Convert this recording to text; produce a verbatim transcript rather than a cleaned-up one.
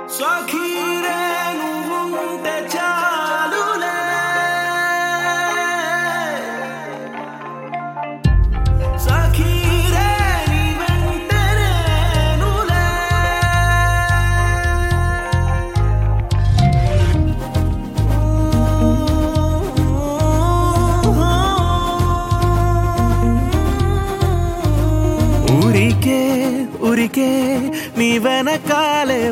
సఖీరే నువ్వుంటే చాలులే సఖీరే నీ వెంట నేనులే ఊరికే ఊరికే నీ వెనకాలే